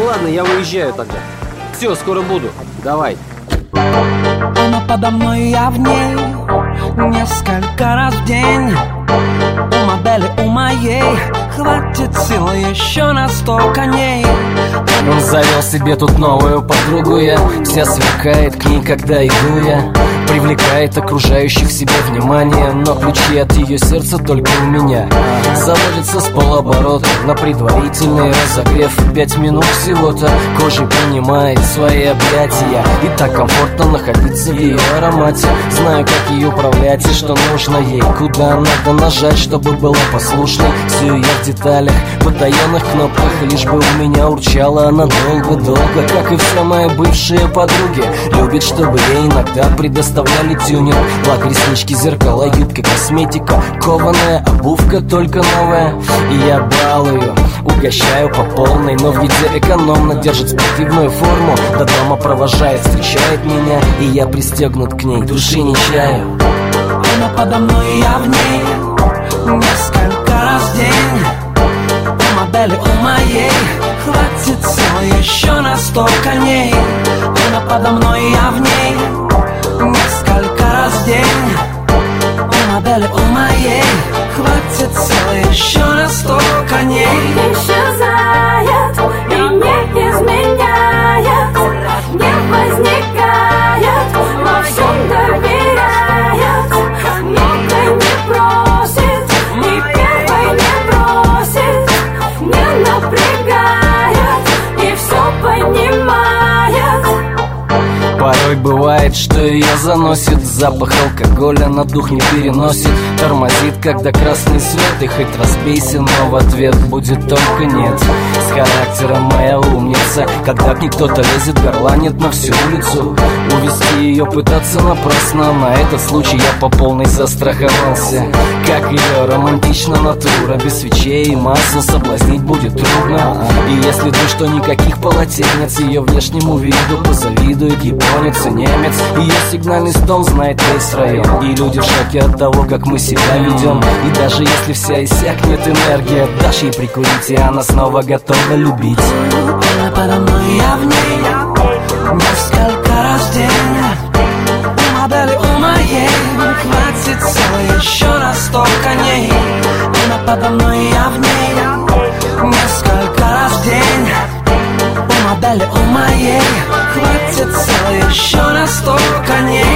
ладно, я уезжаю тогда. Все, скоро буду. Давай. Она подо мной, я в ней несколько раз в день. У модели, у моей хватит сил еще на 100 коней. Он завел себе тут новую подругу, я вся сверкает к ней, когда иду я. Привлекает окружающих себе внимание, но ключи от ее сердца только у меня. Заводится с полоборота на предварительный разогрев. 5 минут всего-то кожей принимает свои объятия. И так комфортно находиться в ее аромате. Знаю, как ее управлять и что нужно ей, куда надо нажать, чтобы была послушной. Все я в деталях, потаенных кнопках, лишь бы у меня урчала она долго-долго. Как и все мои бывшие подруги, любит, чтобы ей иногда предоставляли тюнинг. Лак, реснички, зеркала, юбка, косметика, кованая обувка, только новая. И я балую, угощаю по полной, но в еде экономно держит спортивную форму. До дома провожает, встречает меня, и я пристегнут к ней, души не чаю. Она подо мной, я в ней несколько раз в день. У модели, у моей хватит сил еще на 100 коней. Она подо мной, я в ней несколько раз в день. У модели, у моей хватит сил еще на 100 коней. Исчезает и не изменяет, не возникает, во всем доверяет. Много не просит, ни первой не бросит, не напрягает и все понимает. Порой бывает, что ее заносит, запах алкоголя на дух не переносит. Тормозит, когда красный свет, и хоть разбейся, но в ответ будет только нет. С характером моя умница, когда к ней кто-то лезет, горланит на всю улицу. Увести ее пытаться напрасно, на этот случай я по полной застраховался. Как ее романтична натура, без свечей и масла соблазнить будет трудно. И если думаю, что никаких полотенец, ее внешнему виду позавидует японец и немец. Ее сигнальный стон знает весь район, и люди в шоке от того, как мы себя ведем. И даже если вся иссякнет энергия, дашь ей прикурить, и она снова готова любить. Она подо мной, я в ней несколько раз в день. У модели, у моей хватит сил еще на 100 коней. Она подо мной, я в ней несколько раз в день. У модели, у моей хватит сил еще на 100 коней.